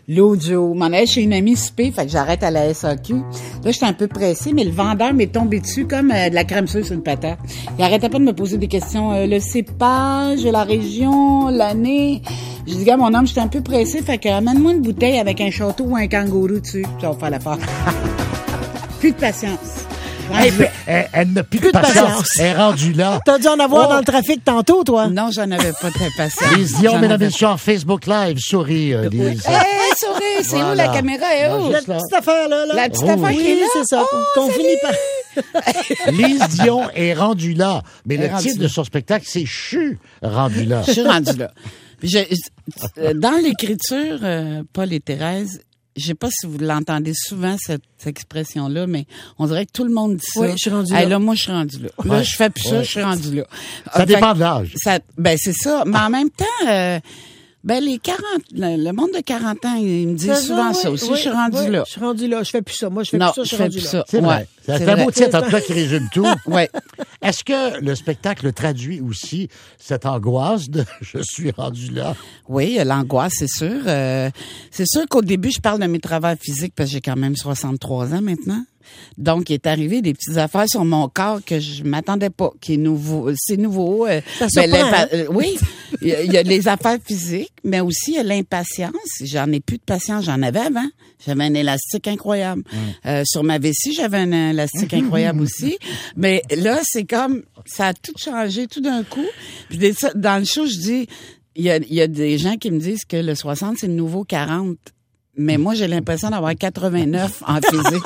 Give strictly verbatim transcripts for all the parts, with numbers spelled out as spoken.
l'audio. M'en allais chez une amie souper, fait que j'arrête à la S A Q. Là, j'étais un peu pressée, mais le vendeur m'est tombé dessus comme euh, de la crème sure sur une patate. Il arrêtait pas de me poser des questions. Euh, le cépage, la région, l'année. J'ai dit, gars, mon homme, j'étais un peu pressée, fait que amène-moi une bouteille avec un château ou un kangourou dessus. Ça va faire l'affaire. Plus de patience. Hey, elle, elle n'a plus, plus de patience. patience. Elle est rendue là. T'as dû en avoir oh. dans le trafic tantôt, toi? Non, j'en avais pas très patience. Lise Dion, mesdames et messieurs, en Facebook Live. Souris, euh, Lise. Hé, hey, souris, c'est voilà. Où la caméra? Est où? La petite affaire, là. là. La petite oh, affaire oui. qui est là? Oui, c'est ça. Oh, qu'on finit par... Lise Dion est rendue là. Mais elle le titre de son spectacle, c'est « Je suis rendu là ». Je suis rendue là. Je, je, dans l'écriture, euh, Paul et Thérèse, je sais pas si vous l'entendez souvent, cette, cette expression-là, mais on dirait que tout le monde dit ça. Oui, je suis rendu hey, là. là, moi, je suis rendu là. Là, ouais. je fais plus ça, ouais. je suis rendu là. Ça fait, dépend de l'âge. Ça, ben, c'est ça. Mais en même temps, euh, ben, les quarante, le, le monde de quarante ans, ils me disent souvent oui, ça aussi. Oui, je suis rendu oui, là. Je suis rendu là. Je fais plus ça. Moi, je fais non, plus ça. Je suis fais rendu plus là. ça. C'est ouais, vrai. C'est, c'est un beau titre, en tout cas, qui résume tout. Oui. Est-ce que le spectacle traduit aussi cette angoisse de « je suis rendu là ». Oui, l'angoisse, c'est sûr. Euh, c'est sûr qu'au début, je parle de mes travaux physiques parce que j'ai quand même soixante-trois ans maintenant. Donc, il est arrivé des petites affaires sur mon corps que je m'attendais pas, qui est nouveau. C'est nouveau. Euh, Ça ben, surprend, euh, oui, il y, a, il y a les affaires physiques, mais aussi il y a l'impatience. J'en ai plus de patience, j'en avais avant. J'avais un élastique incroyable. Mmh. Euh, sur ma vessie, j'avais un élastique incroyable aussi. Mais là, c'est comme, ça a tout changé tout d'un coup. Puis dans le show, je dis, il y a, il y a des gens qui me disent que le soixante, c'est le nouveau quarante. Mais moi, j'ai l'impression d'avoir quatre-vingt-neuf en physique.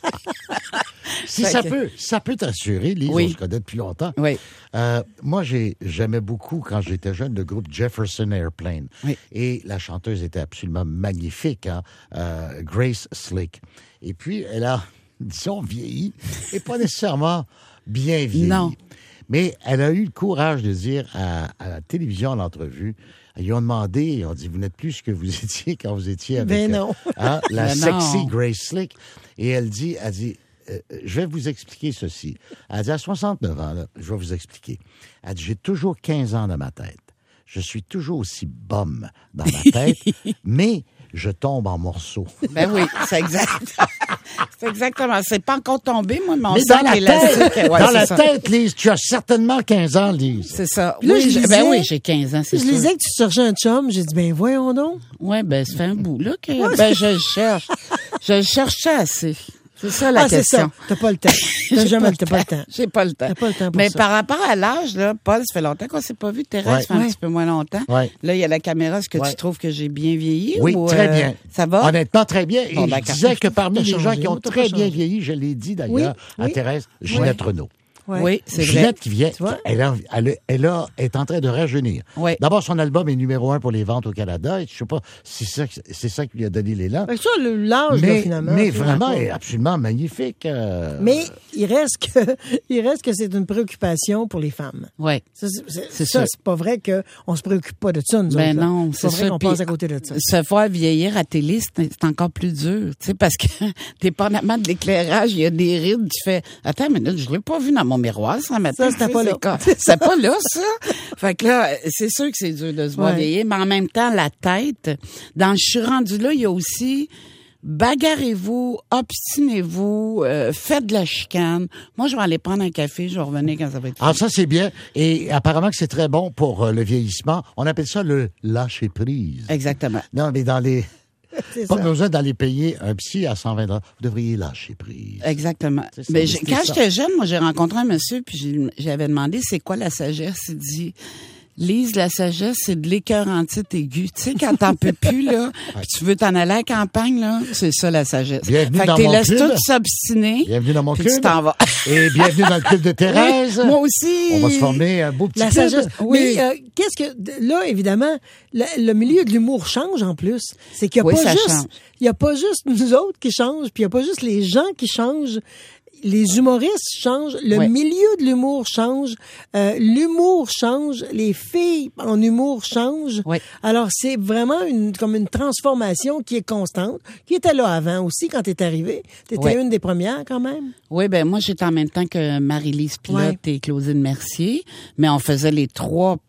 Si ça que... peut, ça peut t'assurer, Lise, oui. on se connaît depuis longtemps. Oui. Euh, moi, j'ai, j'aimais beaucoup, quand j'étais jeune, le groupe Jefferson Airplane. Oui. Et la chanteuse était absolument magnifique, hein, euh, Grace Slick. Et puis, elle a, disons, vieilli, et pas nécessairement bien vieilli. Non. Mais elle a eu le courage de dire à, à la télévision, en entrevue, ils ont demandé, ils ont dit, vous n'êtes plus ce que vous étiez quand vous étiez avec ben non. Euh, hein, la ben sexy non. Grace Slick. Et elle dit, elle dit, euh, je vais vous expliquer ceci. Elle dit, à soixante-neuf ans, là, je vais vous expliquer. Elle dit, j'ai toujours quinze ans dans ma tête. Je suis toujours aussi bombe dans ma tête, mais je tombe en morceaux. Ben oui, c'est exact. C'est exactement. C'est pas encore tombé, moi, mais on mais sent dans la l'élastique. tête, Ouais, dans c'est la ça. tête, Lise, tu as certainement quinze ans, Lise. C'est ça. Là, oui, je je, lisais, ben oui, j'ai quinze ans, c'est je sûr. disais que tu cherchais un chum. J'ai dit, ben voyons donc. Oui, ben ça fait un bout, là, que ben je le cherche. Je le cherchais assez. C'est ça la ah, question. c'est ça. T'as pas le temps. T'as jamais le temps. Pas le temps. J'ai pas le temps. T'as pas le temps pour Mais ça. par rapport à l'âge, là, Paul, ça fait longtemps qu'on s'est pas vu. Thérèse, Ouais. ça fait un Ouais. petit peu moins longtemps. Ouais. Là, il y a la caméra. Est-ce que Ouais. tu trouves que j'ai bien vieilli? Oui, ou, très euh, bien. Ça va? Honnêtement, très bien. Et Bon, je d'accord. disais que parmi T'as les gens changé, qui ont t'as très pas bien changé. vieilli, je l'ai dit d'ailleurs Oui, à oui. Thérèse, Ginette Renault. Ouais. Oui, c'est vrai. Ginette qui vient, Tu vois? elle, a, elle, elle a, est en train de rajeunir. Oui. D'abord, son album est numéro un pour les ventes au Canada. Et je sais pas si c'est ça, c'est ça qui lui a donné l'élan. Fait que ça, le- l'âge, là, Mais, finalement. mais finalement, vraiment, pas. elle est absolument magnifique. euh, Mais il reste que, il reste que c'est une préoccupation pour les femmes. Oui. Ça, c'est, c'est, C'est ça, sûr. c'est pas vrai qu'on se préoccupe pas de ça, nous Ben autres, là. non, c'est c'est pas vrai ça. qu'on Puis, passe à côté de ça. Se faire vieillir à télé, c'est, c'est encore plus dur, tu sais, parce que dépendamment de l'éclairage, il y a des rides, tu fais, attends, mais là, je l'ai pas vu dans mon miroir, ça matin. Ça, c'était pas là. C'est pas là, ça. Fait que là, c'est sûr que c'est dur de se voir Ouais. vieillir, mais en même temps, la tête, dans le je suis rendu là, il y a aussi bagarrez-vous, obstinez-vous, euh, faites de la chicane. Moi, je vais aller prendre un café, je vais revenir quand ça va être fini. Ah, ça, c'est bien. Et apparemment que c'est très bon pour euh, le vieillissement. On appelle ça le lâcher-prise. Exactement. Non, mais dans les... C'est Pas ça. besoin d'aller payer un psy à cent vingt dollars. Vous devriez lâcher prise. Exactement. C'est ça, Mais mais j'ai- c'est quand ça. j'étais jeune, moi, j'ai rencontré un monsieur, puis j'ai- j'avais demandé c'est quoi la sagesse. Il dit, Lise, la sagesse, c'est de l'écœurantite aiguë. Tu sais, quand t'en peux plus, là, puis tu veux t'en aller à la campagne, là, c'est ça, la sagesse. Bienvenue fait dans que t'es mon laisses club. tout s'obstiner, Bienvenue dans mon puis club. tu t'en vas. Et bienvenue dans le club de Thérèse. Moi aussi. On va se former un beau petit La club. sagesse. Oui. Mais euh, qu'est-ce que là, évidemment, le, le milieu de l'humour change en plus. C'est qu'il n'y a Oui, pas ça juste, change. il y a pas juste nous autres qui changent, puis il y a pas juste les gens qui changent. Les humoristes changent, le Oui. milieu de l'humour change, euh, l'humour change, les filles en humour changent. Oui. Alors c'est vraiment une comme une transformation qui est constante, qui était là avant aussi quand t'es arrivée. T'étais Oui. une des premières quand même. Oui, ben moi, j'étais en même temps que Marie-Lise Pilote Ouais. et Claudine Mercier, mais on faisait les trois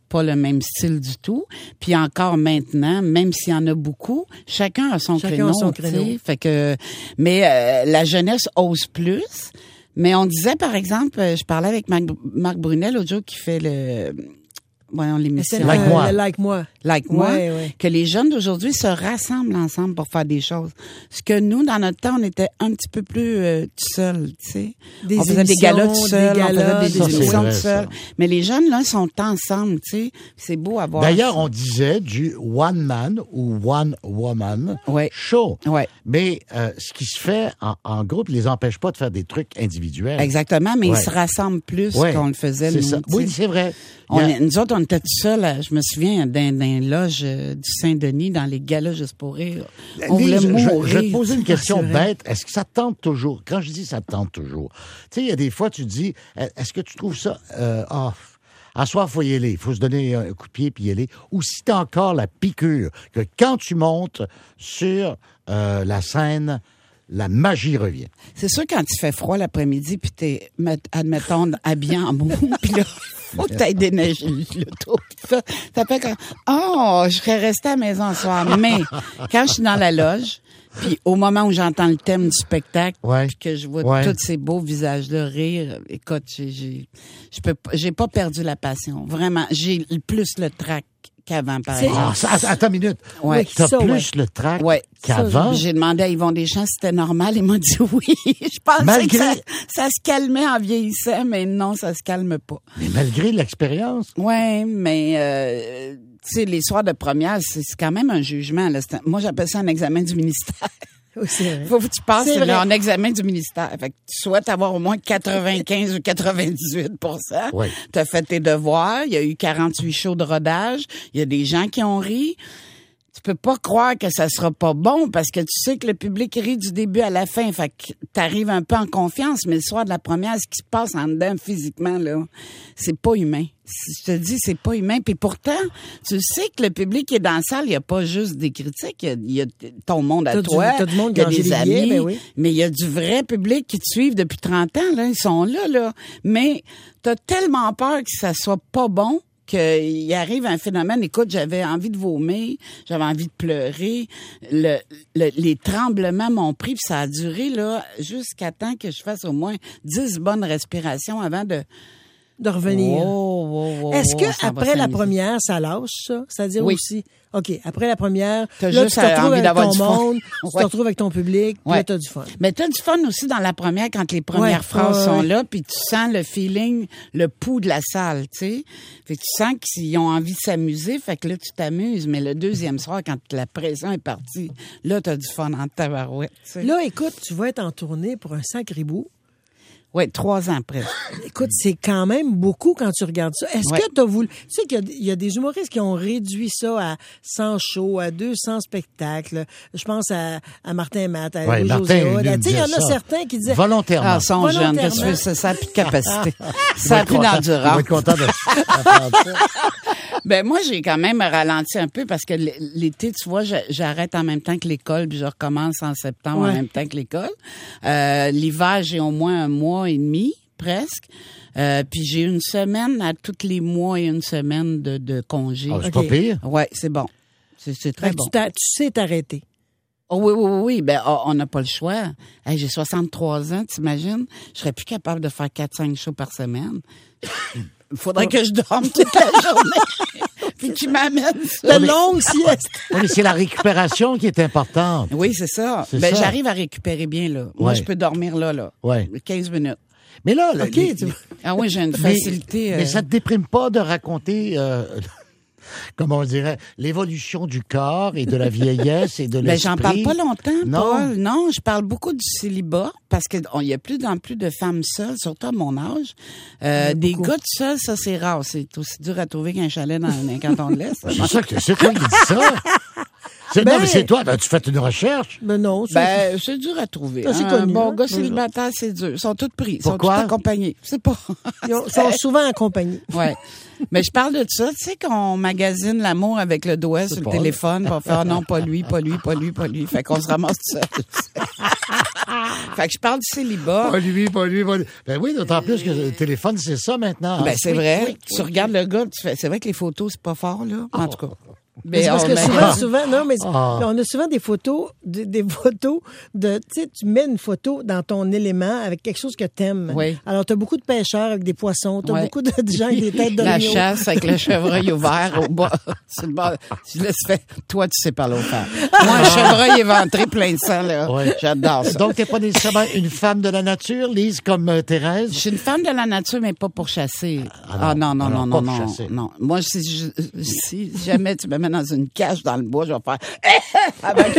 pas le même style du tout. Puis encore maintenant, même s'il y en a beaucoup, chacun a son Chacun créneau. a son créneau. T'sais. Fait que, mais euh, la jeunesse ose plus. Mais on disait, par exemple, je parlais avec Marc, Marc Brunel l'autre jour qui fait le... Voyons l'émission. C'est Like le- moi. le Like moi. Like moi, Ouais, ouais. que les jeunes d'aujourd'hui se rassemblent ensemble pour faire des choses. Ce que nous, dans notre temps, on était un petit peu plus euh, tout seuls, tu sais. Des On faisait des émissions, galas tout des seuls, on galas, faisait des Ça, c'est émissions vrai, tout seuls. ça. Mais les jeunes, là, sont ensemble, tu sais. C'est beau à voir. D'ailleurs, on disait du one man ou one woman Ouais. show. Ouais. Mais euh, ce qui se fait en, en groupe les empêche pas de faire des trucs individuels. Exactement, mais Ouais. ils se rassemblent plus Ouais. qu'on le faisait, C'est nous. ça. tu sais. Oui, c'est vrai. On Il y a- est- nous autres, on était tout seuls, à- je me souviens, dans, dans les loges euh, du Saint-Denis, dans les galas juste pour rire. On Lise, voulait je, mourir. je vais te poser une question C'est vrai. bête. Est-ce que ça te tente toujours? Quand je dis ça te tente toujours, tu sais, il y a des fois, tu te dis, est-ce que tu trouves ça, euh, ah, à soir, faut y aller. Il faut se donner un coup de pied puis y aller. Ou si t'as encore la piqûre que quand tu montes sur euh, la scène, la magie revient. C'est sûr, quand il fait froid l'après-midi, puis t'es, met- admettons, habillé en mou, puis là, faut que t'ailles déneiger l'auto. Ça, ça fait comme, oh, je serais resté à la maison ce soir. Mais, quand je suis dans la loge, puis au moment où j'entends le thème du spectacle, Ouais. puis que je vois Ouais. tous ces beaux visages-là rire, écoute, j'ai, j'ai, je peux pas- j'ai pas perdu la passion. Vraiment, j'ai plus le trac qu'avant, par C'est- exemple. Ah, ça, attends une minute. Ouais. Oui, T'as ça, plus ouais. le trac Ouais. qu'avant. J'ai demandé à Yvon Deschamps si c'était normal. Il m'a dit oui. Je pensais Malgré- que ça, ça se calmait en vieillissant, mais non, ça se calme pas. Mais malgré l'expérience. Ouais, mais euh, tu sais, les soirs de première, c'est c'est quand même un jugement. Là. C'est un- moi, j'appelle ça un examen du ministère. Oui, c'est vrai. Faut que tu passes C'est vrai. là, en examen du ministère. Fait que tu souhaites avoir au moins quatre-vingt-quinze ou quatre-vingt-dix-huit pour cent. Ouais. Tu as fait tes devoirs. Il y a eu quarante-huit shows de rodage. Il y a des gens qui ont ri. Tu peux pas croire que ça sera pas bon parce que tu sais que le public rit du début à la fin. Fait que t'arrives un peu en confiance, mais le soir de la première, ce qui se passe en dedans physiquement, là, c'est pas humain. Si je te dis, c'est pas humain. Puis pourtant, tu sais que le public qui est dans la salle, il y a pas juste des critiques. Il y a, il y a ton monde à T'as du- toi. t'as du monde il y a qui a des mangé des amis. billets, ben oui. Mais il y a du vrai public qui te suivent depuis trente ans, là. Ils sont là, là. Mais t'as tellement peur que ça soit pas bon qu'il arrive un phénomène. Écoute, j'avais envie de vomir, j'avais envie de pleurer. Le, le- les tremblements m'ont pris, puis ça a duré là jusqu'à temps que je fasse au moins dix bonnes respirations avant de... De revenir. Oh, oh, oh, Est-ce oh, que ça va après la s'amuser. première, ça lâche, ça? C'est-à-dire Oui. aussi, OK, après la première, T'as là, juste tu te retrouves envie avec d'avoir ton du fun. monde, tu Ouais. te retrouves avec ton public, puis Ouais. là, t'as du fun. Mais t'as du fun aussi dans la première quand les premières Ouais, phrases ouais, sont ouais. là, puis tu sens le feeling, le pouls de la salle, tu sais. Fait que tu sens qu'ils ont envie de s'amuser, fait que là, tu t'amuses. Mais le deuxième soir, quand la pression est partie, là, t'as du fun en tabarouette, tu sais. Là, écoute, tu vas être en tournée pour un sacré bout. Ouais, trois ans après. Écoute, c'est quand même beaucoup quand tu regardes ça. Est-ce Ouais. que tu as voulu... Tu sais qu'il y a- il y, a des humoristes qui ont réduit ça à cent shows, à deux cents spectacles. Je pense à, à Martin Matt, à Ouais, Louis Martin, José lui, Hood. me Tu sais, il y en a disait ça. certains qui disaient... Volontairement. Ah, ils sont jeunes, qu'est-ce que tu veux, ça, ça a plus de capacité. Ça a plus Il va d'endurance. être content de d'apprendre ça. Ben moi, j'ai quand même ralenti un peu parce que l- l'été, tu vois, j'a- j'arrête en même temps que l'école, puis je recommence en septembre Ouais. en même temps que l'école. Euh, l'hiver, j'ai au moins un mois et demi, presque. Euh, puis j'ai une semaine à tous les mois et une semaine de, de congé. Ah, c'est OK. pas pire. Ouais, c'est bon. C'est c'est Fait très que bon. tu, t'as- tu sais t'arrêter. Oh oui, oui, oui, oui. Ben, oh, on n'a pas le choix. Hey, j'ai soixante-trois ans, t'imagines? Je serais plus capable de faire quatre cinq shows par semaine. Il faudrait que je dorme toute la journée. Puis qu'ils m'amènent ça. La longue sieste. Oui, mais c'est la récupération qui est importante. Oui, c'est ça. C'est Ben, ça. j'arrive à récupérer bien, là. Moi, Ouais. je peux dormir là, là. Ouais. quinze minutes. Mais là, le- OK, les- tu vois. Ah oui, j'ai une mais, facilité. mais euh, ça te déprime pas de raconter, euh, comment on dirait, l'évolution du corps et de la vieillesse et de Ben, l'esprit. j'en parle pas longtemps, Non. Paul. Non, je parle beaucoup du célibat parce qu'il y a plus en plus de femmes seules, surtout à mon âge. Euh, des beaucoup. gars tout seuls, ça, c'est rare. C'est aussi dur à trouver qu'un chalet dans un canton de l'Est. C'est ça que c'est toi qui dis ça. C'est, Ben- non, mais c'est toi, as-tu fait une recherche? Ben non, c'est... Ben, c'est dur à trouver. Ça, c'est Un connu, bon hein? gars célibataire, c'est dur. Ils sont tous pris. Ils sont tous Pourquoi? accompagnés. C'est pas. Ils ont- sont souvent accompagnés. Ouais. Mais je parle de ça. Tu sais qu'on magasine l'amour avec le doigt sur le pas. téléphone pour faire non, pas lui, pas lui, pas lui, pas lui. Fait qu'on se ramasse tout seul. Fait que je parle du célibat. Pas lui, pas lui, pas lui. Ben oui, d'autant plus que le téléphone, c'est ça maintenant. Ben, hein. c'est Oui, vrai. oui, Tu oui. regardes le gars, tu fais, c'est vrai que les photos, c'est pas fort, là. En tout cas. Mais c'est parce on que met- souvent, souvent, non, mais Ah. on a souvent des photos, des, des photos de, tu sais, tu mets une photo dans ton élément avec quelque chose que t'aimes. Oui. Alors, t'as beaucoup de pêcheurs avec des poissons, t'as Ouais. beaucoup de gens avec des têtes de La l'oignon. chasse avec le chevreuil ouvert au bas. Sur le bord. Tu laisses faire. Toi, tu sais parler au faire. Moi, un chevreuil éventré plein de sang, là. Ouais. J'adore ça. Donc, t'es pas nécessairement une femme de la nature, Lise, comme euh, Je Thérèse? suis une femme de la nature, mais pas pour chasser. Ah Ah non. non, non, Ah non, non, pas non, pour non, chasser. non. Moi, si, je- si jamais tu me mets dans une cage dans le bois, je vais faire avant que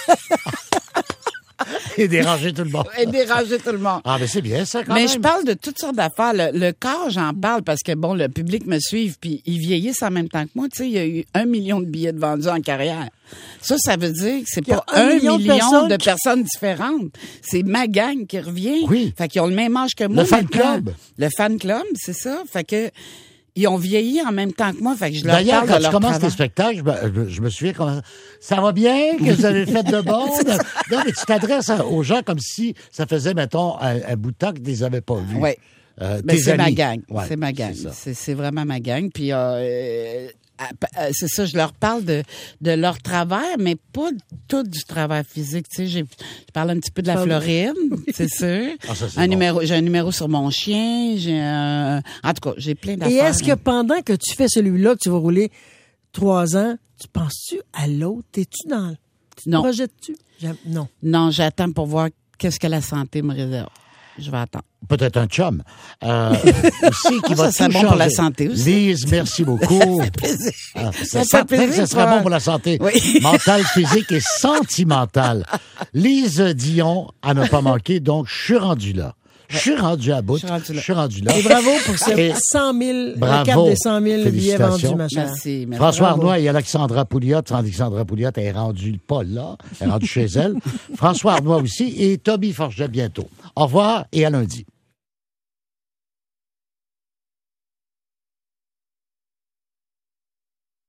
Et déranger tout le monde. je déranger tout le monde. Ah, mais c'est bien ça, quand Mais même. je parle de toutes sortes d'affaires. Le, le corps, j'en parle parce que, bon, le public me suit, puis ils vieillissent en même temps que moi. Tu sais, il y a eu un million de billets de vendus en carrière. Ça, ça veut dire que c'est Qu'il y pas a un un million million, de personnes de qui- personnes différentes. C'est ma gang qui revient. Oui. Fait qu'ils ont le même âge que moi. Le fan maintenant. club. Le fan club, c'est ça. Fait que, ils ont vieilli en même temps que moi. Fait que je leur D'ailleurs, parle quand de tu leur commences tes travail. spectacles, je me, je me souviens comment ça va bien, que vous avez fait de bon. Non, mais tu t'adresses à- aux gens comme si ça faisait, mettons, un, un bout de temps que tu les avais pas vus. Oui. Euh, Ben, tes c'est ma amis. gang. Ouais, c'est ma gang. c'est ça. C'est, c'est vraiment ma gang. Puis, euh, euh, euh, c'est ça, je leur parle de, de leur travail, mais pas tout du travail physique. Tu sais, j'ai, je parle un petit peu de la Ah oui. Floride, c'est sûr. Ah, ça, c'est un bon. numéro, j'ai un numéro sur mon chien. J'ai un, en tout cas, j'ai plein d'affaires. Et est-ce que là. pendant que tu fais celui-là, que tu vas rouler trois ans, tu penses-tu à l'autre? T'es-tu dans... Tu te Non. projettes-tu? J'aime- Non. Non, j'attends pour voir qu'est-ce que la santé me réserve. Je vais attendre. Peut-être un chum. Euh, aussi, qui Ça va serait tout bon pour la changer. santé aussi. Lise, merci beaucoup. Ah, Ça c'est fait certain plaisir, que ce serait toi. bon pour la santé Oui. mentale, physique et sentimentale. Lise Dion à ne pas manquer, donc je suis rendu là. Je suis rendu à bout. Je suis rendu là. Je suis rendu là. Et bravo pour ce Et cent mille, le bravo. cap des cent mille billets Félicitations. vendus, ma chère. Merci. merci. François Bravo. Arnois et Alexandra Pouliot. Alexandra Pouliot est rendue pas là. Elle est rendue chez elle. François Arnois aussi. Et Toby Forget bientôt. Au revoir et à lundi.